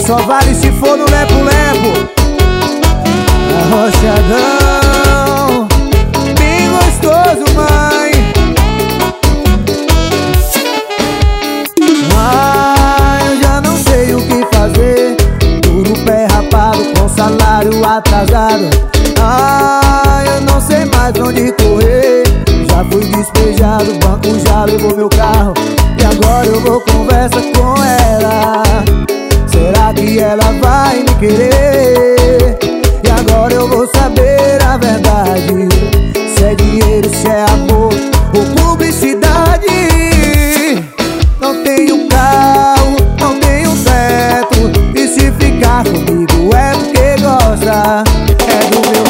só vale se for no lepo-lepo. Arrochadão, bem gostoso, mãe. Eu já não sei o que fazer. Duro pé rapado com salário atrasado. Eu não sei mais pra onde correr. Já fui despejado, o banco já levou meu carro. E agora eu vou conversa com ela. Será que ela vai me querer? E agora eu vou saber a verdade. Se é dinheiro, se é amor ou publicidade. Não tenho carro, não tenho teto. E se ficar comigo é porque gosta. É do meu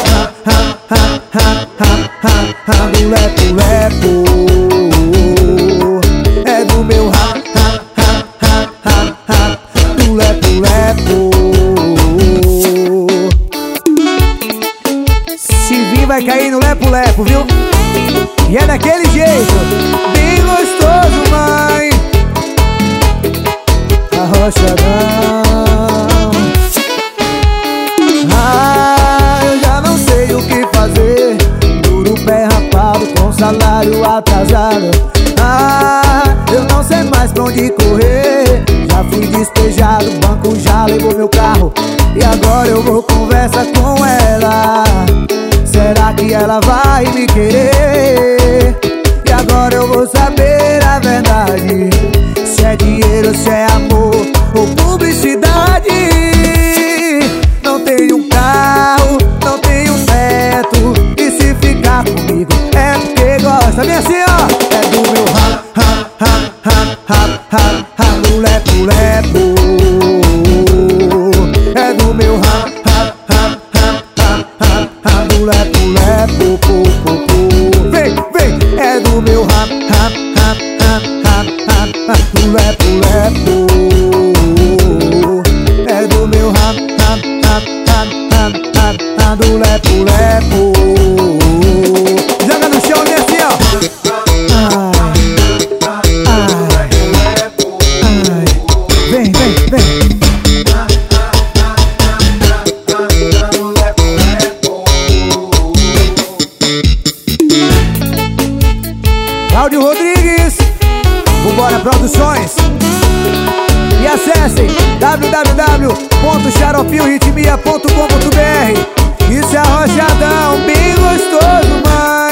do lepo-lepo. É do meu do lepo-lepo. Se vir vai cair no lepo-lepo, viu? E é daquele jeito, bem gostoso, mãe. Arrochadão. Eu já não sei o que fazer. Duro pé rapado com salário atrasado. Eu não sei mais pra onde correr. Já fui despejado, o banco já levou meu carro. E agora eu vou conversa com ela. Será que ela vai me querer? E agora eu vou saber a verdade. Se é dinheiro, se é amor ou publicidade. Não tenho carro, não tenho teto. E se ficar comigo é porque gosta. Vem assim, ó. É do meu do lepo-lepo. É do meu do lepo-lepo. Vem, vem. É do meu do lepo-lepo. É do meu do lepo-lepo. Joga no chão, vem assim, ó. Vem, vem, vem. Cláudio Rodrigues, Vambora Produções. E acessem www.xaropinhoritmia.com.br. Isso é arrochadão, bem gostoso, mano.